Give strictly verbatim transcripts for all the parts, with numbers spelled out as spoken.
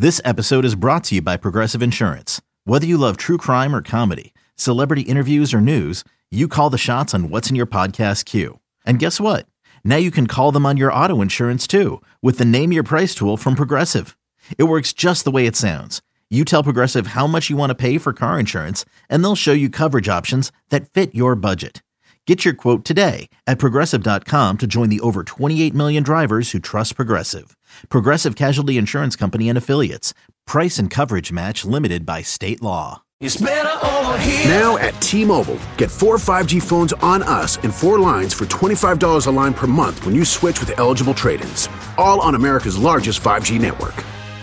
This episode is brought to you by Progressive Insurance. Whether you love true crime or comedy, celebrity interviews or news, you call the shots on what's in your podcast queue. And guess what? Now you can call them on your auto insurance too with the Name Your Price tool from Progressive. It works just the way it sounds. You tell Progressive how much you want to pay for car insurance, and they'll show you coverage options that fit your budget. Get your quote today at Progressive dot com to join the over twenty-eight million drivers who trust Progressive. Progressive Casualty Insurance Company and Affiliates. Price and coverage match limited by state law. It's better over here. Now at T-Mobile, get four five G phones on us and four lines for twenty-five dollars a line per month when you switch with eligible trade-ins. All on America's largest five G network.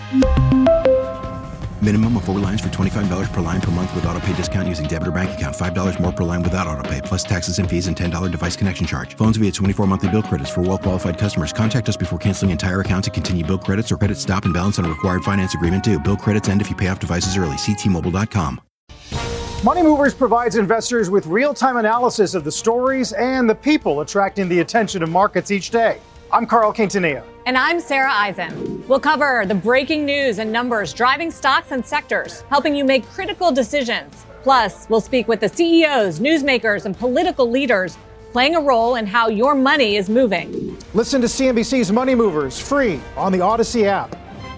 Minimum of four lines for twenty-five dollars per line per month with autopay discount using debit or bank account. five dollars more per line without autopay, plus taxes and fees and ten dollars device connection charge. Phones via twenty-four monthly bill credits for well-qualified customers. Contact us before canceling entire account to continue bill credits or credit stop and balance on a required finance agreement due. Bill credits end if you pay off devices early. See T Mobile dot com. Money Movers provides investors with real-time analysis of the stories and the people attracting the attention of markets each day. I'm Carl Quintanilla. And I'm Sarah Eisen. We'll cover the breaking news and numbers driving stocks and sectors, helping you make critical decisions. Plus, we'll speak with the C E Os, newsmakers, and political leaders playing a role in how your money is moving. Listen to C N B C's Money Movers free on the Odyssey app.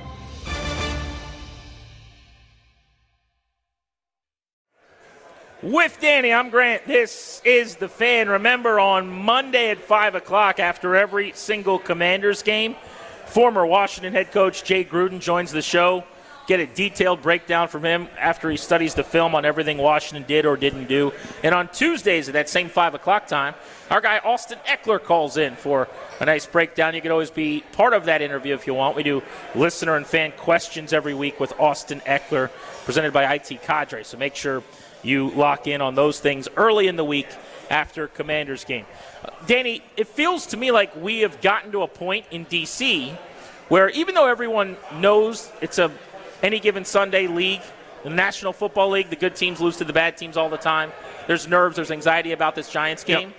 With Danny, I'm Grant. This is The Fan. Remember, on Monday at five o'clock, after every single Commanders game, former Washington head coach Jay Gruden joins the show. Get a detailed breakdown from him after he studies the film on everything Washington did or didn't do. And on Tuesdays at that same five o'clock time, our guy Austin Eckler calls in for a nice breakdown. You can always be part of that interview if you want. We do listener and fan questions every week with Austin Eckler, presented by I T Cadre. So make sure you lock in on those things early in the week after Commanders game. Uh, Danny, it feels to me like we have gotten to a point in D C where even though everyone knows it's a any given Sunday league, the National Football League, the good teams lose to the bad teams all the time. There's nerves, there's anxiety about this Giants game.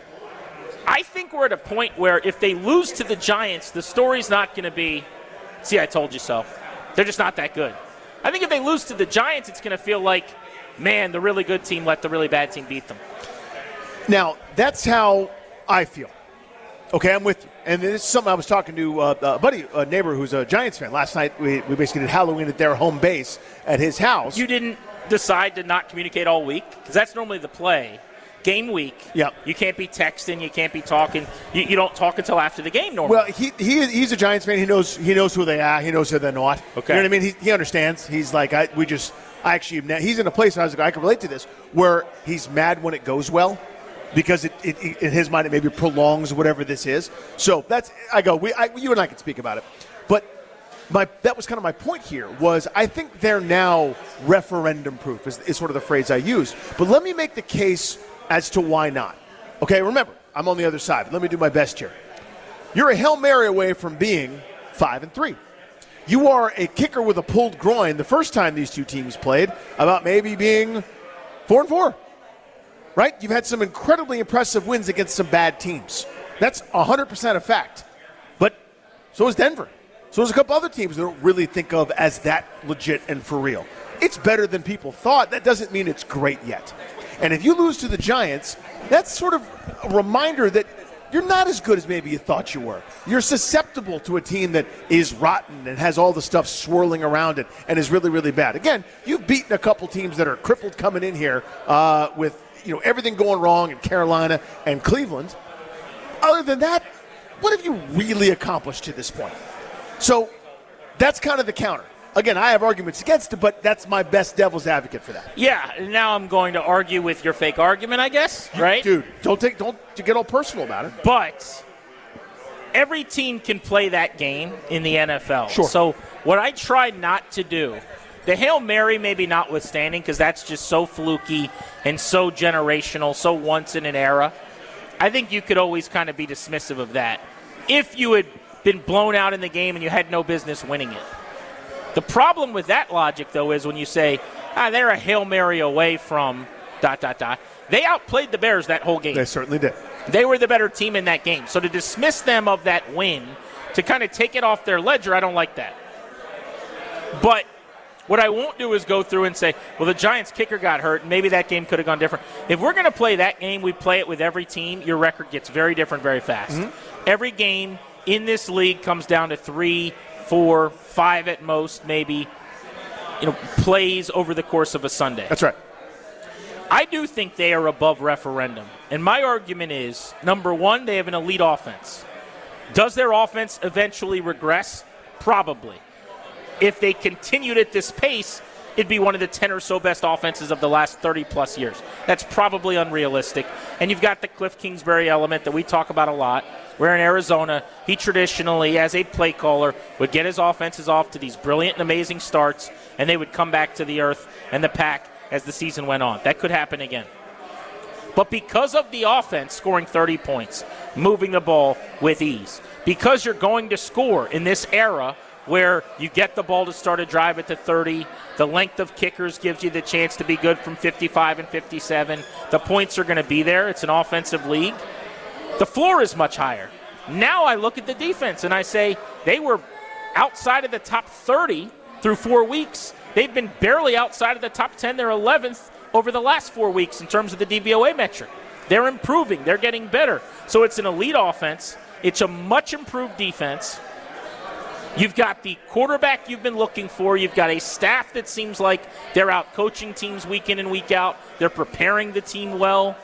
Yep. I think we're at a point where if they lose to the Giants, the story's not going to be, see, I told you so. They're just not that good. I think if they lose to the Giants, it's going to feel like, man, the really good team let the really bad team beat them. Now, that's how I feel. Okay, I'm with you. And this is something I was talking to uh, a buddy, a neighbor who's a Giants fan. Last night, we, we basically did Halloween at their home base at his house. You didn't decide to not communicate all week? Because that's normally the play. Game week, yep. You can't be texting, you can't be talking. You, you don't talk until after the game normally. Well, he, he he's a Giants fan. He knows he knows who they are. He knows who they're not. Okay. You know what I mean? He, he understands. He's like, I, we just – I actually, he's in a place, and I was like, I can relate to this, where he's mad when it goes well because it, it, it in his mind, it maybe prolongs whatever this is. So that's, I go, we, I, you and I can speak about it. But my that was kind of my point here was I think they're now referendum proof is, is sort of the phrase I use. But let me make the case as to why not. Okay, remember, I'm on the other side. Let me do my best here. You're a Hail Mary away from being five and three. You are a kicker with a pulled groin the first time these two teams played about maybe being four and four, right? You've had some incredibly impressive wins against some bad teams. That's one hundred percent a fact. But so is Denver. So is a couple other teams that don't really think of as that legit and for real. It's better than people thought. That doesn't mean it's great yet. And if you lose to the Giants, that's sort of a reminder that you're not as good as maybe you thought you were. You're susceptible to a team that is rotten and has all the stuff swirling around it and is really, really bad. Again, you've beaten a couple teams that are crippled coming in here uh, with you know everything going wrong in Carolina and Cleveland. Other than that, what have you really accomplished to this point? So that's kind of the counter. Again, I have arguments against it, but that's my best devil's advocate for that. Yeah, now I'm going to argue with your fake argument, I guess, right? Dude, don't take don't get all personal about it. But every team can play that game in the N F L. Sure. So what I try not to do, the Hail Mary maybe notwithstanding, because that's just so fluky and so generational, so once in an era, I think you could always kind of be dismissive of that if you had been blown out in the game and you had no business winning it. The problem with that logic, though, is when you say, ah, they're a Hail Mary away from dot, dot, dot. They outplayed the Bears that whole game. They certainly did. They were the better team in that game. So to dismiss them of that win, to kind of take it off their ledger, I don't like that. But what I won't do is go through and say, well, the Giants kicker got hurt, and maybe that game could have gone different. If we're going to play that game, we play it with every team, your record gets very different very fast. Mm-hmm. Every game in this league comes down to three, four, five at most, maybe, you know, plays over the course of a Sunday. That's right. I do think they are above referendum. And my argument is, number one, they have an elite offense. Does their offense eventually regress? Probably. If they continued at this pace, it'd be one of the ten or so best offenses of the last thirty-plus years. That's probably unrealistic. And you've got the Cliff Kingsbury element that we talk about a lot, where in Arizona, he traditionally, as a play caller, would get his offenses off to these brilliant and amazing starts, and they would come back to the earth and the pack as the season went on. That could happen again. But because of the offense scoring thirty points, moving the ball with ease, because you're going to score in this era where you get the ball to start a drive at the thirty, the length of kickers gives you the chance to be good from fifty-five and fifty-seven, the points are going to be there, it's an offensive league, the floor is much higher. Now I look at the defense and I say they were outside of the top thirty through four weeks. They've been barely outside of the top ten, they're eleventh over the last four weeks in terms of the D V O A metric. They're improving, they're getting better. So it's an elite offense, it's a much improved defense. You've got the quarterback you've been looking for. You've got a staff that seems like they're out coaching teams week in and week out. They're preparing the team well.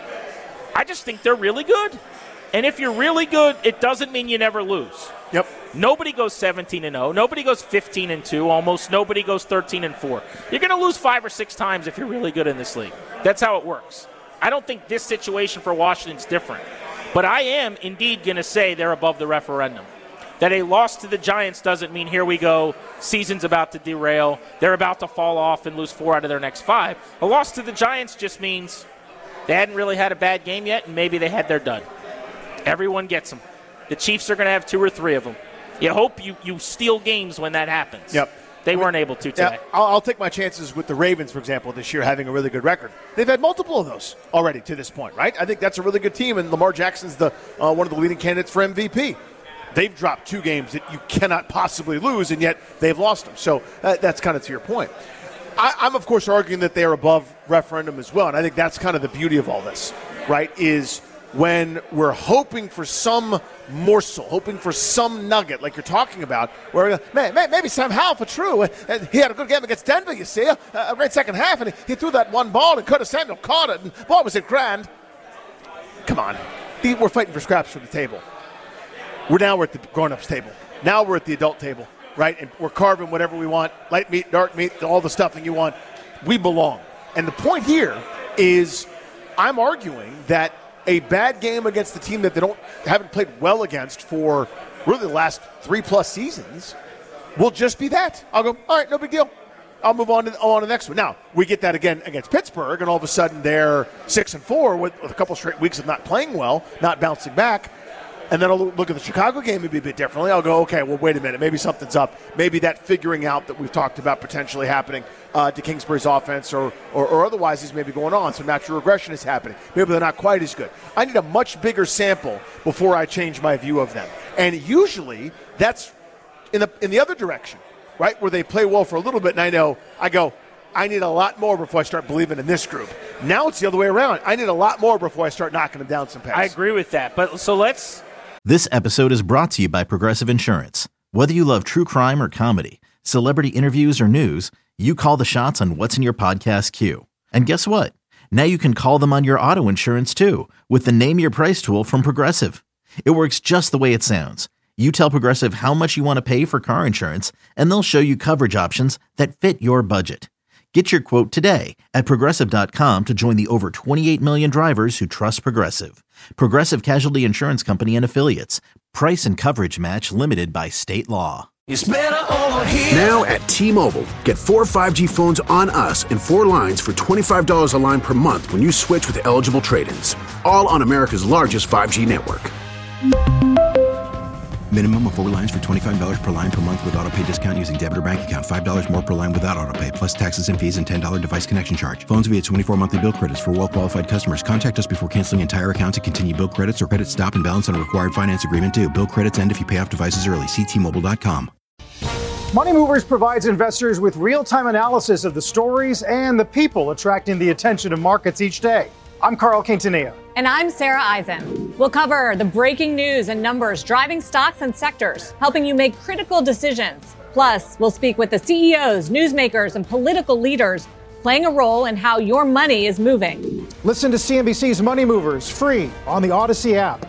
I just think they're really good. And if you're really good, it doesn't mean you never lose. Yep. Nobody goes seventeen and oh. Nobody goes fifteen and two. Almost nobody goes thirteen and four. You're going to lose five or six times if you're really good in this league. That's how it works. I don't think this situation for Washington's different. But I am indeed going to say they're above the referendum. That a loss to the Giants doesn't mean here we go, season's about to derail, they're about to fall off and lose four out of their next five. A loss to the Giants just means they hadn't really had a bad game yet, and maybe they had their dud. Everyone gets them. The Chiefs are going to have two or three of them. You hope you, you steal games when that happens. Yep. They weren't able to today. Yeah, I'll, I'll take my chances with the Ravens, for example, this year having a really good record. They've had multiple of those already to this point, right? I think that's a really good team, and Lamar Jackson's the uh, one of the leading candidates for M V P. They've dropped two games that you cannot possibly lose, and yet they've lost them. So uh, that's kind of to your point. I, I'm, of course, arguing that they are above referendum as well, and I think that's kind of the beauty of all this, right, is when we're hoping for some morsel, hoping for some nugget, like you're talking about, where man, maybe Sam Howell for true. He had a good game against Denver, you see, a, a great second half, and he threw that one ball, and Curtis Samuel caught it, and the ball was in grand. Come on. We're fighting for scraps from the table. We're now we're at the grown-ups table. Now we're at the adult table, right? And we're carving whatever we want, light meat, dark meat, all the stuffing you want. We belong. And the point here is I'm arguing that a bad game against the team that they don't haven't played well against for really the last three-plus seasons will just be that. I'll go, all right, no big deal. I'll move on to, on to the next one. Now, we get that again against Pittsburgh, and all of a sudden they're six and four with, with a couple straight weeks of not playing well, not bouncing back. And then I'll look at the Chicago game maybe a bit differently. I'll go, okay, well, wait a minute. Maybe something's up. Maybe that figuring out that we've talked about potentially happening uh, to Kingsbury's offense or, or, or otherwise is maybe going on. So natural regression is happening. Maybe they're not quite as good. I need a much bigger sample before I change my view of them. And usually that's in the in the other direction, right, where they play well for a little bit. And I know, I go, I need a lot more before I start believing in this group. Now it's the other way around. I need a lot more before I start knocking them down some paths. I agree with that. But so let's... This episode is brought to you by Progressive Insurance. Whether you love true crime or comedy, celebrity interviews or news, you call the shots on what's in your podcast queue. And guess what? Now you can call them on your auto insurance too with the Name Your Price tool from Progressive. It works just the way it sounds. You tell Progressive how much you want to pay for car insurance, and they'll show you coverage options that fit your budget. Get your quote today at Progressive dot com to join the over twenty-eight million drivers who trust Progressive. Progressive Casualty Insurance Company and Affiliates. Price and coverage match limited by state law. It's better over here. Now at T-Mobile, get four five G phones on us and four lines for twenty-five dollars a line per month when you switch with eligible trade-ins. All on America's largest five G network. Minimum of four lines for twenty-five dollars per line per month with autopay discount using debit or bank account. five dollars more per line without autopay, plus taxes and fees and ten dollars device connection charge. Phones via twenty-four monthly bill credits for well-qualified customers. Contact us before canceling entire account to continue bill credits or credit stop and balance on a required finance agreement due. Bill credits end if you pay off devices early. See T Mobile dot com. Money Movers provides investors with real-time analysis of the stories and the people attracting the attention of markets each day. I'm Carl Quintanilla. And I'm Sarah Eisen. We'll cover the breaking news and numbers driving stocks and sectors, helping you make critical decisions. Plus, we'll speak with the C E Os, newsmakers, and political leaders playing a role in how your money is moving. Listen to C N B C's Money Movers free on the Odyssey app.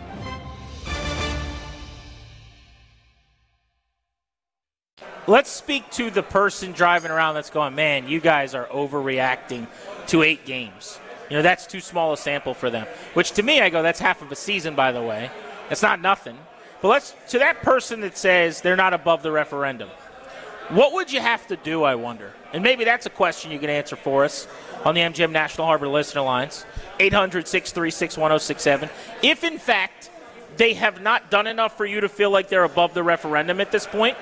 Let's speak to the person driving around that's going, man, you guys are overreacting to eight games. You know, that's too small a sample for them. Which to me, I go, that's half of a season, by the way. It's not nothing. But let's to that person that says they're not above the referendum, what would you have to do, I wonder? And maybe that's a question you can answer for us on the M G M National Harbor Listener Lines, eight hundred, six three six, one oh six seven. If, in fact, they have not done enough for you to feel like they're above the referendum at this point,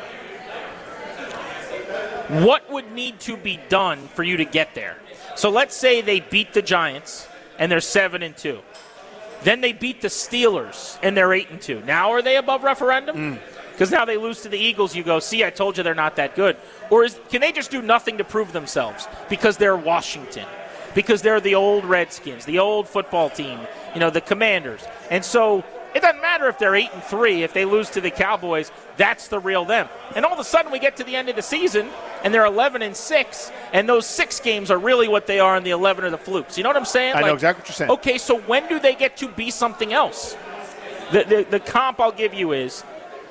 what would need to be done for you to get there? So let's say they beat the Giants and they're seven and two. Then they beat the Steelers and they're eight and two. Now are they above referendum? Because mm. now they lose to the Eagles. You go, see, I told you they're not that good. Or is, can they just do nothing to prove themselves because they're Washington? Because they're the old Redskins, the old football team, you know, the Commanders. And so it doesn't matter if they're eight and three. If they lose to the Cowboys, that's the real them. And all of a sudden we get to the end of the season and they're eleven and six, and those six games are really what they are, and the eleven are the flukes. You know what I'm saying? I like, know exactly what you're saying. Okay, so when do they get to be something else? The, the the comp I'll give you is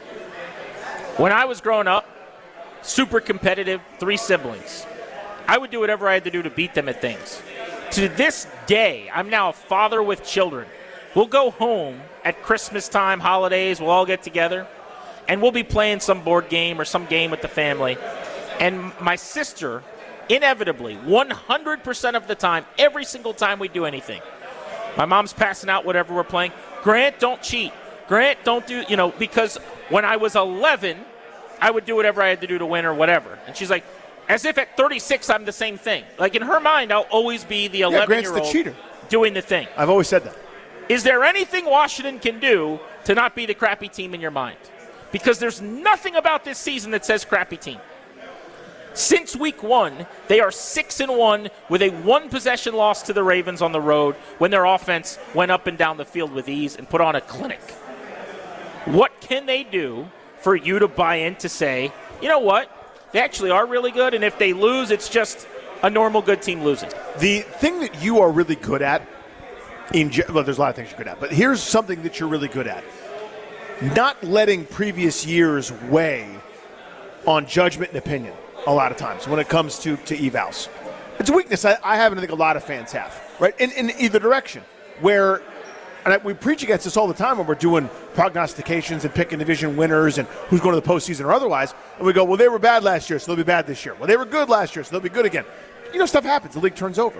when I was growing up, super competitive, three siblings. I would do whatever I had to do to beat them at things. To this day, I'm now a father with children. We'll go home at Christmas time, holidays, we'll all get together, and we'll be playing some board game or some game with the family. And my sister, inevitably, one hundred percent of the time, every single time we do anything, my mom's passing out whatever we're playing. Grant, don't cheat. Grant, don't do, you know, because when I was eleven, I would do whatever I had to do to win or whatever. And she's like, as if at thirty-six I'm the same thing. Like in her mind, I'll always be the eleven-year-old yeah, the cheater. doing the thing. I've always said that. Is there anything Washington can do to not be the crappy team in your mind? Because there's nothing about this season that says crappy team. Since week one, they are six and one with a one-possession loss to the Ravens on the road when their offense went up and down the field with ease and put on a clinic. What can they do for you to buy in to say, you know what, they actually are really good, and if they lose, it's just a normal good team losing? The thing that you are really good at, in well, there's a lot of things you're good at, but here's something that you're really good at. Not letting previous years weigh on judgment and opinion a lot of times when it comes to, to evals. It's a weakness I, I have, and I think a lot of fans have, right? In, in either direction, where and I, we preach against this all the time when we're doing prognostications and picking division winners and who's going to the postseason or otherwise, and we go, well, they were bad last year, so they'll be bad this year. Well, they were good last year, so they'll be good again. You know, stuff happens. The league turns over.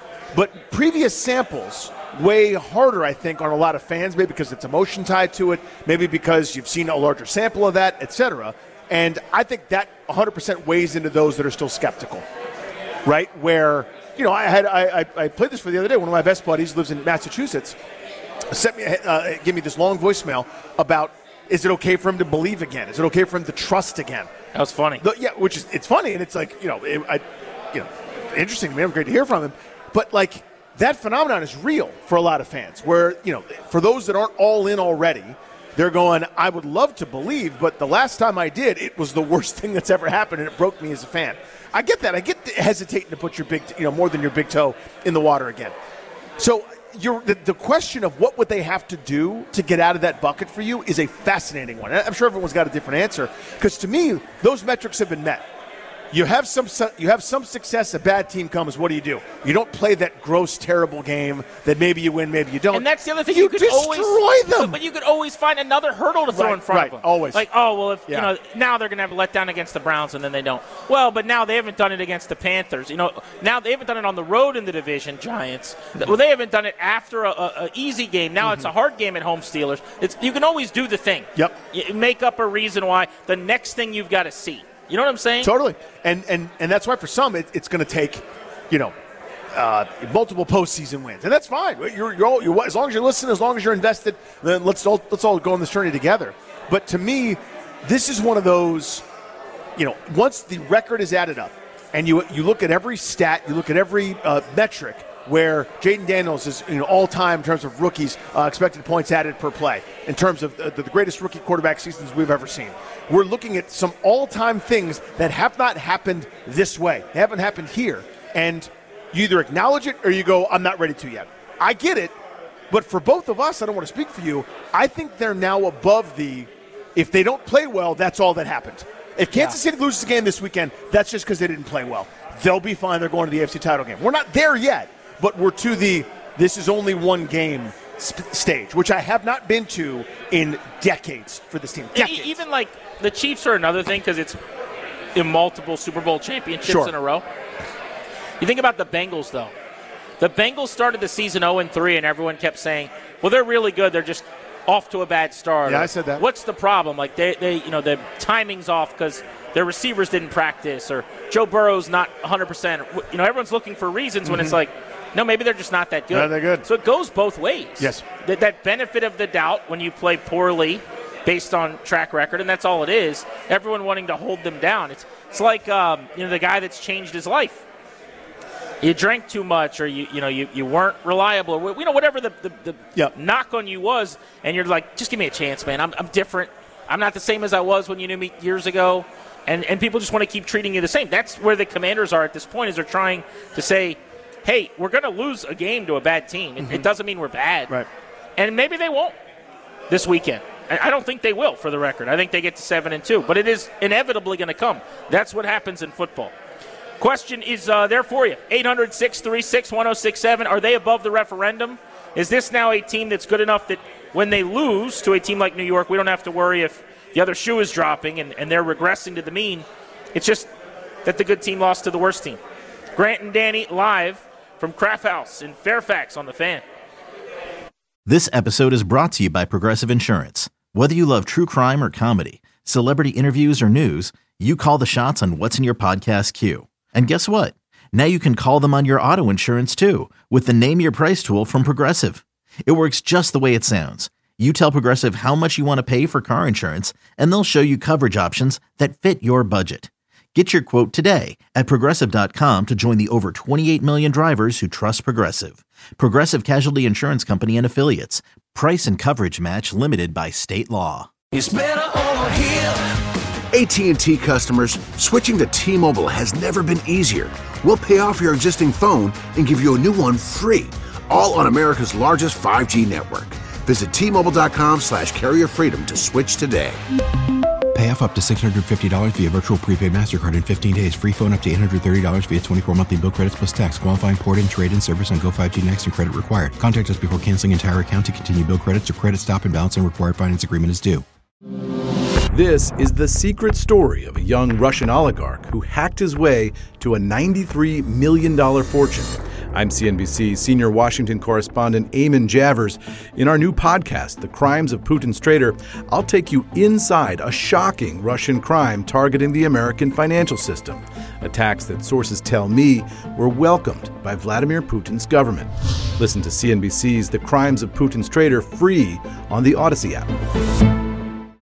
But previous samples weigh harder, I think, on a lot of fans, maybe because it's emotion tied to it, maybe because you've seen a larger sample of that, et cetera. And I think that one hundred percent weighs into those that are still skeptical, right? Where, you know, I had I, I, I played this for the other day. One of my best buddies lives in Massachusetts, sent me, uh, gave me this long voicemail about, is it okay for him to believe again? Is it okay for him to trust again? That was funny. The, yeah, which is, it's funny, and it's like, you know, it, I, you know, interesting to me. It was great to hear from him. But, like, that phenomenon is real for a lot of fans where, you know, for those that aren't all in already, they're going, I would love to believe, but the last time I did, it was the worst thing that's ever happened, and it broke me as a fan. I get that. I get hesitating to put your big, you know, more than your big toe in the water again. So you're, the, the question of what would they have to do to get out of that bucket for you is a fascinating one. I'm sure everyone's got a different answer because, to me, those metrics have been met. You have some you have some success, a bad team comes, what do you do? You don't play that gross, terrible game that maybe you win, maybe you don't. And that's the other thing. You, you could destroy always, them. But you could always find another hurdle to throw right, in front right, of them. Always. Like, oh, well, if yeah. you know, now they're going to have a letdown against the Browns, and then they don't. Well, but now they haven't done it against the Panthers. You know, now they haven't done it on the road in the division, Giants. Well, they haven't done it after a, a, a easy game. Now mm-hmm. it's a hard game at home, Steelers. It's, you can always do the thing. Yep. You make up a reason why the next thing you've got to see. You know what I'm saying? Totally. And and, and that's why for some it, it's going to take, you know, uh, multiple postseason wins. And that's fine. You're, you're, all, you're as long as you're listening, as long as you're invested, then let's all, let's all go on this journey together. But to me, this is one of those, you know, once the record is added up, and you you look at every stat, you look at every uh, metric where Jayden Daniels is, you know, all-time in terms of rookies, uh, expected points added per play, in terms of the, the greatest rookie quarterback seasons we've ever seen. We're looking at some all-time things that have not happened this way. They haven't happened here. And you either acknowledge it or you go, I'm not ready to yet. I get it, but for both of us, I don't want to speak for you, I think they're now above the, if they don't play well, that's all that happened. If Kansas yeah. City loses a game this weekend, that's just because they didn't play well. They'll be fine. They're going to the A F C title game. We're not there yet. But we're to the this is only one game sp- stage, which I have not been to in decades for this team. Decades. Even like the Chiefs are another thing because it's in multiple Super Bowl championships sure. in a row. You think about the Bengals, though. The Bengals started the season oh and three, and everyone kept saying, well, they're really good. They're just off to a bad start. Yeah, I said that. What's the problem? Like, they, they you know, the timing's off because their receivers didn't practice or Joe Burrow's not one hundred percent. You know, everyone's looking for reasons mm-hmm. when it's like, no, maybe they're just not that good. No, they're good. So it goes both ways. Yes. That, that benefit of the doubt when you play poorly based on track record, and that's all it is, everyone wanting to hold them down. It's it's like um, you know the guy that's changed his life. You drank too much or you you know you, you weren't reliable or you know whatever the, the, the yep. knock on you was, and you're like, just give me a chance, man. I'm, I'm different. I'm not the same as I was when you knew me years ago. And, and people just want to keep treating you the same. That's where the Commanders are at this point is they're trying to say, hey, we're going to lose a game to a bad team. It, mm-hmm. it doesn't mean we're bad. Right. And maybe they won't this weekend. I don't think they will, for the record. I think they get to seven and two. But it is inevitably going to come. That's what happens in football. Question is uh, there for you. eight hundred, six three six, one oh six seven. Are they above the referendum? Is this now a team that's good enough that when they lose to a team like New York, we don't have to worry if the other shoe is dropping and, and they're regressing to the mean? It's just that the good team lost to the worst team. Grant and Danny live from Kraft House in Fairfax on The Fan. This episode is brought to you by Progressive Insurance. Whether you love true crime or comedy, celebrity interviews or news, you call the shots on what's in your podcast queue. And guess what? Now you can call them on your auto insurance too with the Name Your Price tool from Progressive. It works just the way it sounds. You tell Progressive how much you want to pay for car insurance, and they'll show you coverage options that fit your budget. Get your quote today at Progressive dot com to join the over twenty-eight million drivers who trust Progressive. Progressive Casualty Insurance Company and Affiliates. Price and coverage match limited by state law. It's better over here. A T and T customers, switching to T-Mobile has never been easier. We'll pay off your existing phone and give you a new one free, all on America's largest five G network. Visit T-Mobile.com slash carrier freedom to switch today. Pay off up to six hundred fifty dollars via virtual prepaid MasterCard in fifteen days. Free phone up to eight hundred thirty dollars via twenty-four monthly bill credits plus tax. Qualifying port and trade-in service on Go five G Next and credit required. Contact us before canceling entire account to continue bill credits or credit stop and balance and required finance agreement is due. This is the secret story of a young Russian oligarch who hacked his way to a ninety-three million dollars fortune. I'm C N B C senior Washington correspondent Eamon Javers. In our new podcast, The Crimes of Putin's Traitor, I'll take you inside a shocking Russian crime targeting the American financial system. Attacks that sources tell me were welcomed by Vladimir Putin's government. Listen to C N B C's The Crimes of Putin's Traitor free on the Odyssey app.